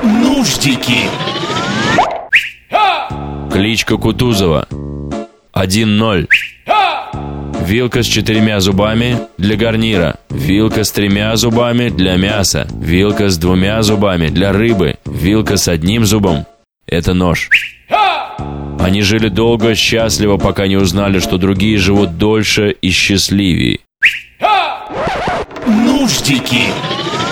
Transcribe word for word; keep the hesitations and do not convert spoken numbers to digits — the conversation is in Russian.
Нуждики. Кличка Кутузова. один ноль. Вилка с четырьмя зубами для гарнира. Вилка с тремя зубами для мяса. Вилка с двумя зубами для рыбы. Вилка с одним зубом – это нож. Они жили долго, счастливо, пока не узнали, что другие живут дольше и счастливее. Нуждики.